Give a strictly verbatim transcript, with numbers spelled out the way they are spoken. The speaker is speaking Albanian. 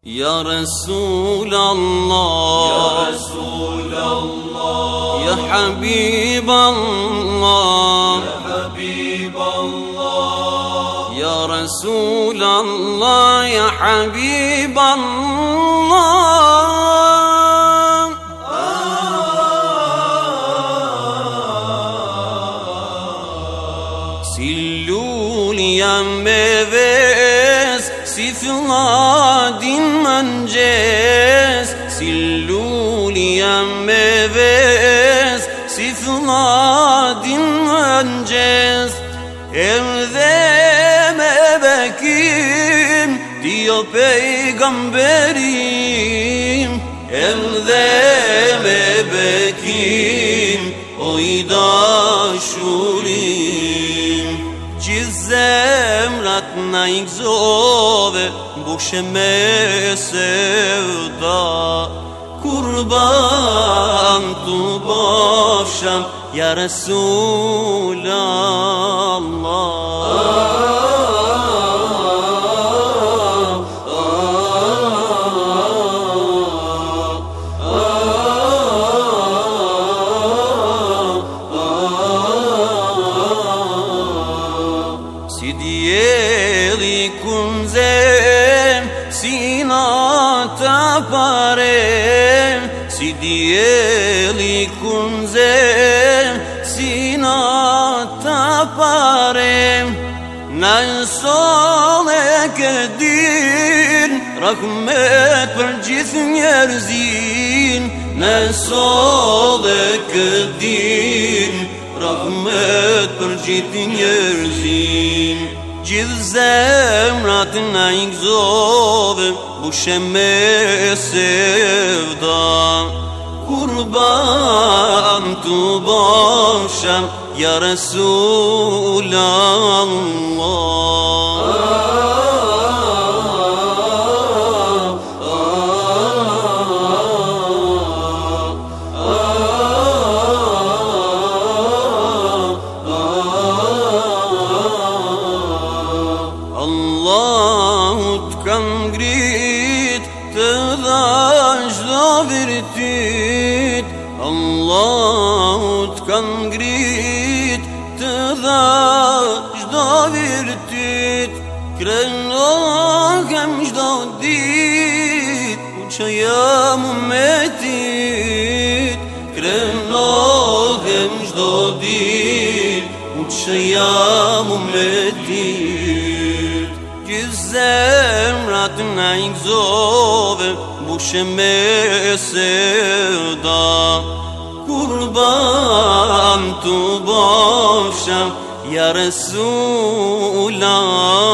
Ya Resulallah, Ya Resulallah, Ya Habiballah, Ya Habiballah, Ya Resulallah, Ya Habiballah. Silluli ya meves sifladin mances, Silluli ya meves sifladin mances. Evde mebekim diyor peygamberim, evde mebekim oyda şurim. Cizemrat naigzove busheme sevda, kurban tu basham ya Resulallah. Sidiyeli kunzem sinata parem, Sidiyeli kunzem sinata parem. Nasole kedin rahmet per cism yerzin, Nasole kedin rahmet per cism yerzin. Cizemrat naigzove busheme sevda, kurban tu basham ya Resulallah. Allahut kan grit të dhash do virtit, Allahut kan grit të dhash do virtit. Krenohem çdo dit u që jam umetit, krenohem çdo dit u që jam umetit. Cizemrat naigzove busheme sevda, kurban tu basham ya Resulallah.